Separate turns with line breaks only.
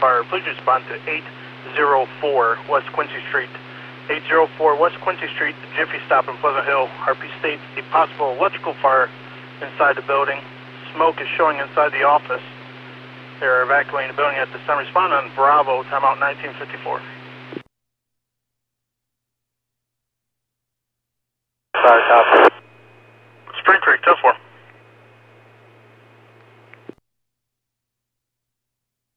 fire. Please respond to 804 West Quincy Street. 804 West Quincy Street, Jiffy Stop in Pleasant Hill. RP states a possible electrical fire inside the building. Smoke is showing inside the office. They're evacuating the building at this time. Respond on Bravo, timeout 1954.
Sorry, copy.
Spring Creek, 10-4.